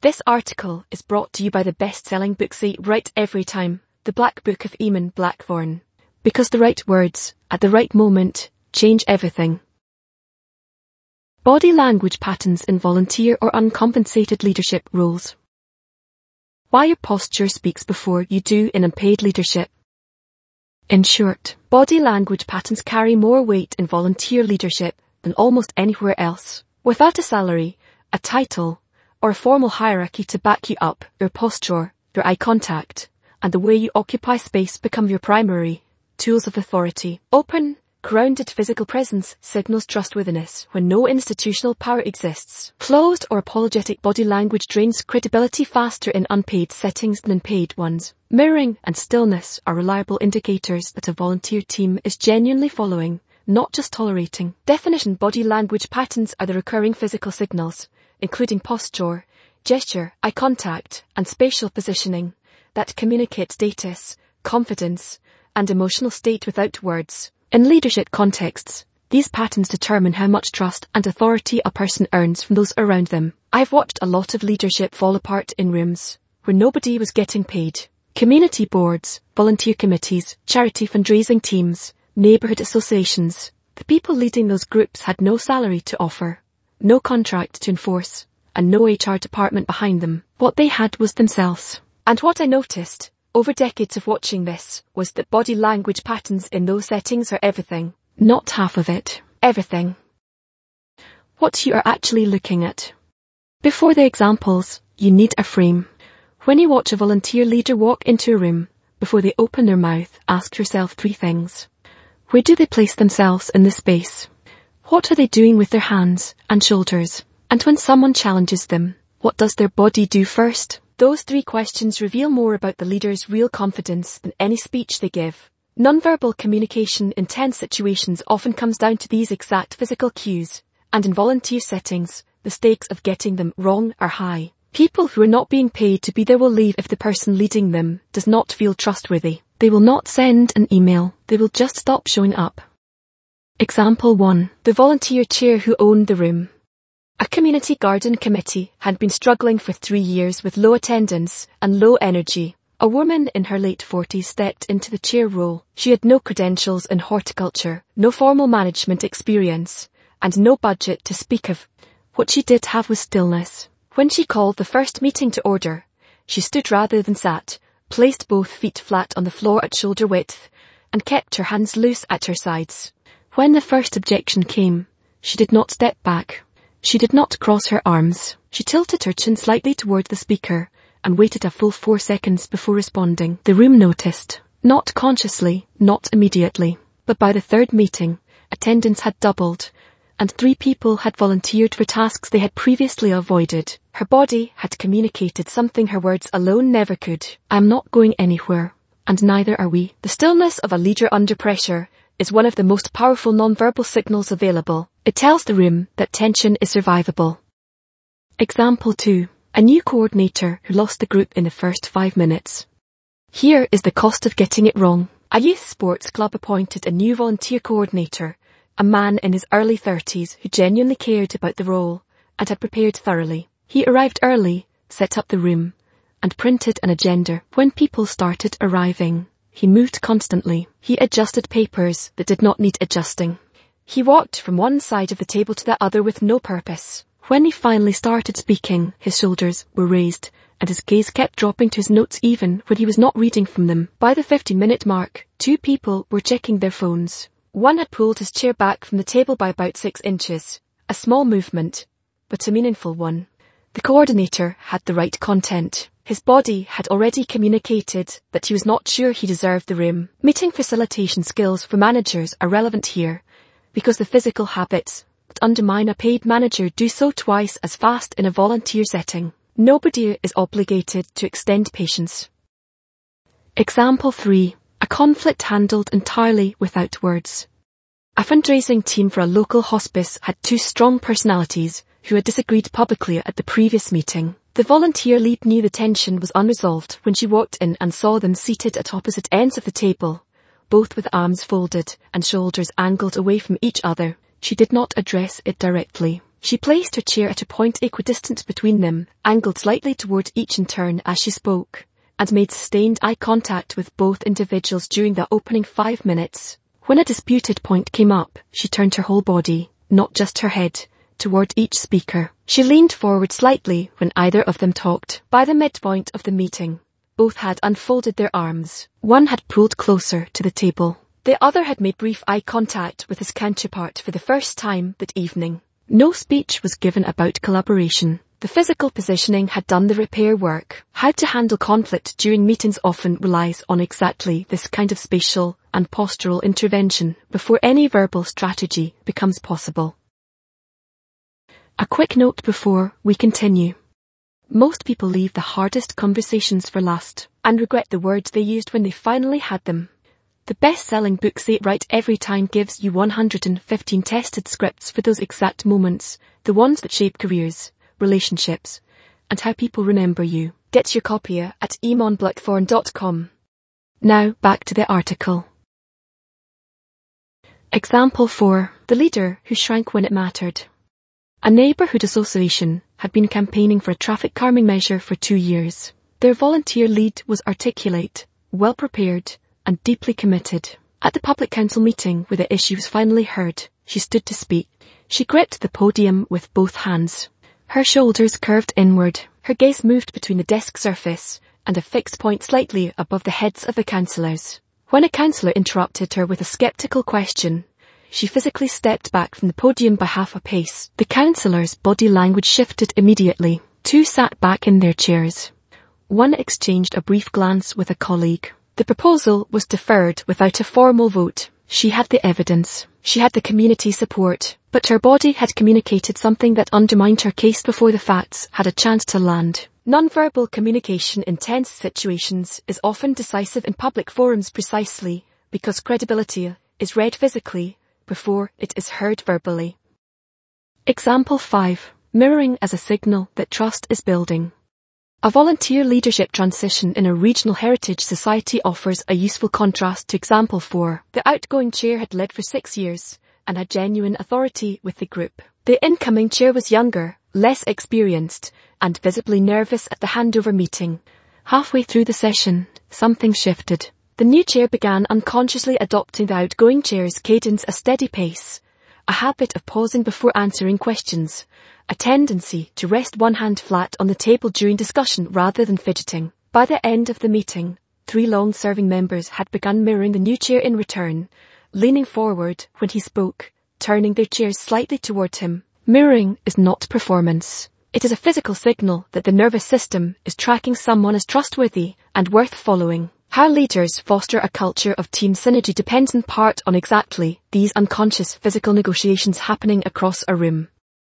This article is brought to you by the best-selling book Say Right Every Time, The Black Book of Eamon Blackthorne. Because the right words, at the right moment, change everything. Body language patterns in volunteer or uncompensated leadership roles. Why your posture speaks before you do in unpaid leadership. In short, body language patterns carry more weight in volunteer leadership than almost anywhere else. Without a salary, a title, or a formal hierarchy to back you up, your posture, your eye contact, and the way you occupy space become your primary tools of authority. Open, grounded physical presence signals trustworthiness when no institutional power exists. Closed or apologetic body language drains credibility faster in unpaid settings than in paid ones. Mirroring and stillness are reliable indicators that a volunteer team is genuinely following, not just tolerating. Definition: body language patterns are the recurring physical signals, including posture, gesture, eye contact, and spatial positioning, that communicate status, confidence, and emotional state without words. In leadership contexts, these patterns determine how much trust and authority a person earns from those around them. I've watched a lot of leadership fall apart in rooms where nobody was getting paid. Community boards, volunteer committees, charity fundraising teams, neighbourhood associations. The people leading those groups had no salary to offer, no contract to enforce, and no HR department behind them. What they had was themselves. And what I noticed, over decades of watching this, was that body language patterns in those settings are everything. Not half of it. Everything. What you are actually looking at. Before the examples, you need a frame. When you watch a volunteer leader walk into a room, before they open their mouth, ask yourself 3 things. Where do they place themselves in the space? What are they doing with their hands and shoulders? And when someone challenges them, what does their body do first? Those 3 questions reveal more about the leader's real confidence than any speech they give. Nonverbal communication in tense situations often comes down to these exact physical cues, and in volunteer settings, the stakes of getting them wrong are high. People who are not being paid to be there will leave if the person leading them does not feel trustworthy. They will not send an email. They will just stop showing up. Example 1. The volunteer chair who owned the room. A community garden committee had been struggling for 3 years with low attendance and low energy. A woman in her late 40s stepped into the chair role. She had no credentials in horticulture, no formal management experience, and no budget to speak of. What she did have was stillness. When she called the first meeting to order, she stood rather than sat, placed both feet flat on the floor at shoulder width, and kept her hands loose at her sides. When the first objection came, she did not step back. She did not cross her arms. She tilted her chin slightly toward the speaker and waited a full 4 seconds before responding. The room noticed. Not consciously, not immediately. But by the 3rd meeting, attendance had doubled, and 3 people had volunteered for tasks they had previously avoided. Her body had communicated something her words alone never could. I'm not going anywhere, and neither are we. The stillness of a leader under pressure is one of the most powerful nonverbal signals available. It tells the room that tension is survivable. Example 2. A new coordinator who lost the group in the first 5 minutes. Here is the cost of getting it wrong. A youth sports club appointed a new volunteer coordinator, a man in his early 30s who genuinely cared about the role and had prepared thoroughly. He arrived early, set up the room, and printed an agenda. When people started arriving, he moved constantly. He adjusted papers that did not need adjusting. He walked from one side of the table to the other with no purpose. When he finally started speaking, his shoulders were raised, and his gaze kept dropping to his notes even when he was not reading from them. By the 50-minute mark, 2 people were checking their phones. One had pulled his chair back from the table by about 6 inches. A small movement, but a meaningful one. The coordinator had the right content. His body had already communicated that he was not sure he deserved the room. Meeting facilitation skills for managers are relevant here, because the physical habits that undermine a paid manager do so twice as fast in a volunteer setting. Nobody is obligated to extend patience. Example 3. A conflict handled entirely without words. A fundraising team for a local hospice had 2 strong personalities who had disagreed publicly at the previous meeting. The volunteer lead knew the tension was unresolved when she walked in and saw them seated at opposite ends of the table, both with arms folded and shoulders angled away from each other. She did not address it directly. She placed her chair at a point equidistant between them, angled slightly toward each in turn as she spoke, and made sustained eye contact with both individuals during the opening 5 minutes. When a disputed point came up, she turned her whole body, not just her head, toward each speaker. She leaned forward slightly when either of them talked. By the midpoint of the meeting, both had unfolded their arms. One had pulled closer to the table. The other had made brief eye contact with his counterpart for the first time that evening. No speech was given about collaboration. The physical positioning had done the repair work. How to handle conflict during meetings often relies on exactly this kind of spatial and postural intervention before any verbal strategy becomes possible. A quick note before we continue. Most people leave the hardest conversations for last and regret the words they used when they finally had them. The best-selling book Say It Right Every Time gives you 115 tested scripts for those exact moments, the ones that shape careers, relationships, and how people remember you. Get your copy at eamonblackthorn.com. Now back to the article. Example 4. The leader who shrank when it mattered. A neighbourhood association had been campaigning for a traffic calming measure for 2 years. Their volunteer lead was articulate, well prepared, and deeply committed. At the public council meeting where the issue was finally heard, she stood to speak. She gripped the podium with both hands. Her shoulders curved inward. Her gaze moved between the desk surface and a fixed point slightly above the heads of the councillors. When a councillor interrupted her with a sceptical question, she physically stepped back from the podium by half a pace. The councillor's body language shifted immediately. 2 sat back in their chairs. 1 exchanged a brief glance with a colleague. The proposal was deferred without a formal vote. She had the evidence. She had the community support. But her body had communicated something that undermined her case before the facts had a chance to land. Nonverbal communication in tense situations is often decisive in public forums precisely because credibility is read physically before it is heard verbally. Example 5. Mirroring as a signal that trust is building. A volunteer leadership transition in a regional heritage society offers a useful contrast to example 4. The outgoing chair had led for 6 years and had genuine authority with the group. The incoming chair was younger, less experienced, and visibly nervous at the handover meeting. Halfway through the session, something shifted. The new chair began unconsciously adopting the outgoing chair's cadence, a steady pace, a habit of pausing before answering questions, a tendency to rest one hand flat on the table during discussion rather than fidgeting. By the end of the meeting, 3 long-serving members had begun mirroring the new chair in return, leaning forward when he spoke, turning their chairs slightly toward him. Mirroring is not performance. It is a physical signal that the nervous system is tracking someone as trustworthy and worth following. How leaders foster a culture of team synergy depends in part on exactly these unconscious physical negotiations happening across a room.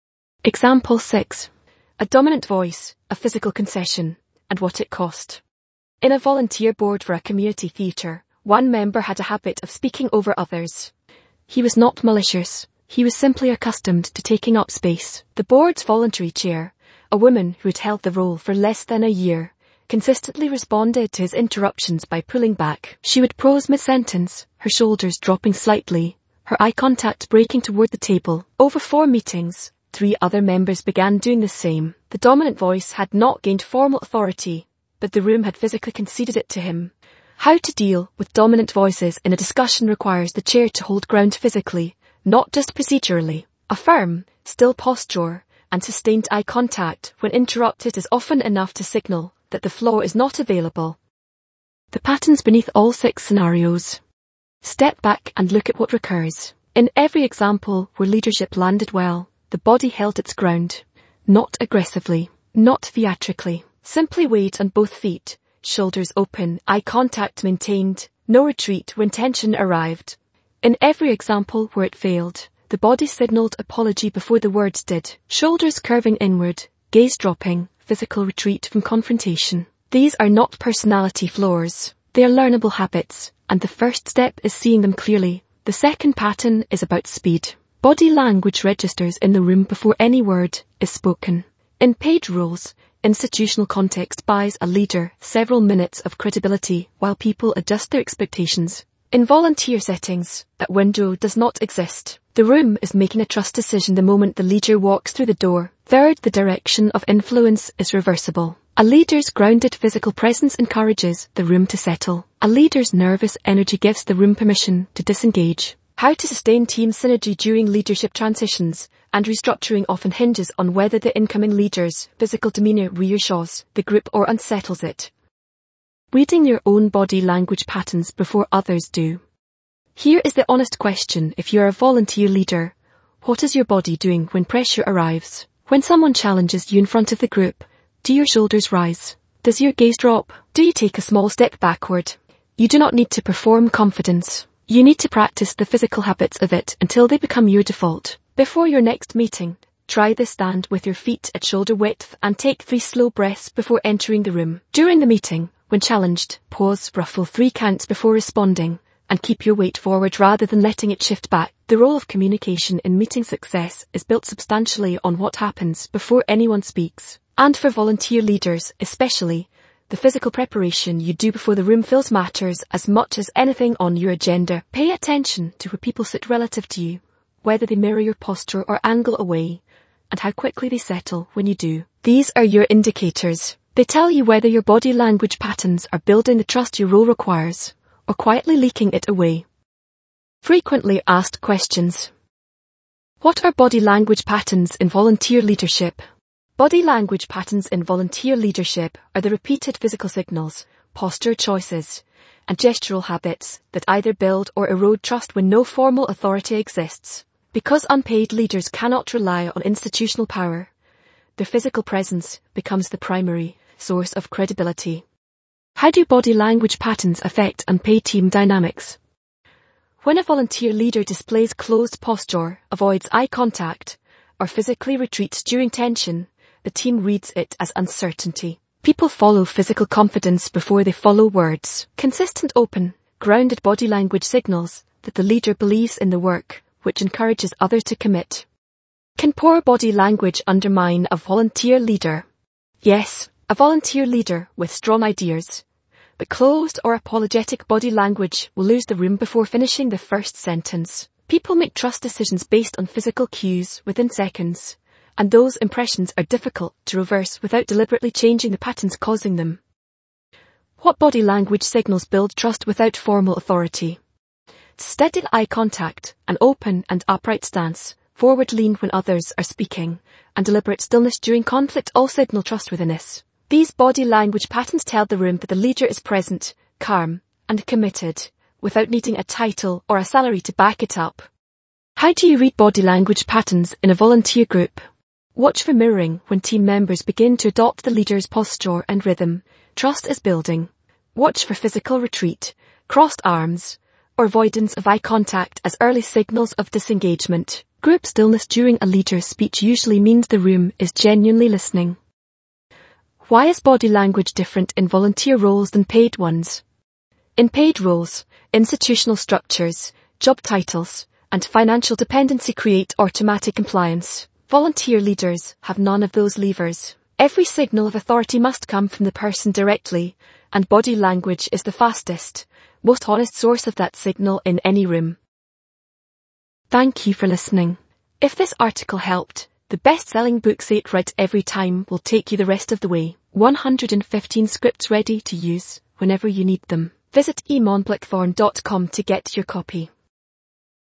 Example 6. A dominant voice, a physical concession, and what it cost. In a volunteer board for a community theatre, 1 member had a habit of speaking over others. He was not malicious. He was simply accustomed to taking up space. The board's voluntary chair, a woman who had held the role for less than a year, consistently responded to his interruptions by pulling back. She would pause mid-sentence, her shoulders dropping slightly, her eye contact breaking toward the table. Over 4 meetings, 3 other members began doing the same. The dominant voice had not gained formal authority, but the room had physically conceded it to him. How to deal with dominant voices in a discussion requires the chair to hold ground physically, not just procedurally. A firm, still posture and sustained eye contact when interrupted is often enough to signal that the floor is not available. The patterns beneath all 6 scenarios. Step back and look at what recurs. In every example where leadership landed well, the body held its ground. Not aggressively, not theatrically. Simply weight on both feet, shoulders open, eye contact maintained, no retreat when tension arrived. In every example where it failed, the body signaled apology before the words did. Shoulders curving inward, gaze dropping, physical retreat from confrontation. These are not personality flaws. They are learnable habits, and the first step is seeing them clearly. The second pattern is about speed. Body language registers in the room before any word is spoken. In paid roles, institutional context buys a leader several minutes of credibility while people adjust their expectations. In volunteer settings, that window does not exist. The room is making a trust decision the moment the leader walks through the door. Third, the direction of influence is reversible. A leader's grounded physical presence encourages the room to settle. A leader's nervous energy gives the room permission to disengage. How to sustain team synergy during leadership transitions and restructuring often hinges on whether the incoming leader's physical demeanour reassures the group or unsettles it. Reading your own body language patterns before others do. Here is the honest question: if you are a volunteer leader, what is your body doing when pressure arrives? When someone challenges you in front of the group, do your shoulders rise? Does your gaze drop? Do you take a small step backward? You do not need to perform confidence. You need to practice the physical habits of it until they become your default. Before your next meeting, try the stand with your feet at shoulder width and take 3 slow breaths before entering the room. During the meeting, when challenged, pause, ruffle 3 counts before responding, and keep your weight forward rather than letting it shift back. The role of communication in meeting success is built substantially on what happens before anyone speaks. And for volunteer leaders especially, the physical preparation you do before the room fills matters as much as anything on your agenda. Pay attention to where people sit relative to you, whether they mirror your posture or angle away, and how quickly they settle when you do. These are your indicators. They tell you whether your body language patterns are building the trust your role requires, or quietly leaking it away. Frequently asked questions. What are body language patterns in volunteer leadership? Body language patterns in volunteer leadership are the repeated physical signals, posture choices, and gestural habits that either build or erode trust when no formal authority exists. Because unpaid leaders cannot rely on institutional power, their physical presence becomes the primary source of credibility. How do body language patterns affect unpaid team dynamics? When a volunteer leader displays closed posture, avoids eye contact, or physically retreats during tension, the team reads it as uncertainty. People follow physical confidence before they follow words. Consistent, open, grounded body language signals that the leader believes in the work, which encourages others to commit. Can poor body language undermine a volunteer leader? Yes, a volunteer leader with strong ideas, but closed or apologetic body language will lose the room before finishing the first sentence. People make trust decisions based on physical cues within seconds, and those impressions are difficult to reverse without deliberately changing the patterns causing them. What body language signals build trust without formal authority? Steady eye contact, an open and upright stance, forward lean when others are speaking, and deliberate stillness during conflict all signal trustworthiness. These body language patterns tell the room that the leader is present, calm, and committed, without needing a title or a salary to back it up. How do you read body language patterns in a volunteer group? Watch for mirroring when team members begin to adopt the leader's posture and rhythm. Trust is building. Watch for physical retreat, crossed arms, or avoidance of eye contact as early signals of disengagement. Group stillness during a leader's speech usually means the room is genuinely listening. Why is body language different in volunteer roles than paid ones? In paid roles, institutional structures, job titles, and financial dependency create automatic compliance. Volunteer leaders have none of those levers. Every signal of authority must come from the person directly, and body language is the fastest, most honest source of that signal in any room. Thank you for listening. If this article helped, the best-selling book Say It Right Every Time will take you the rest of the way. 115 scripts ready to use whenever you need them. Visit emonblackthorn.com to get your copy.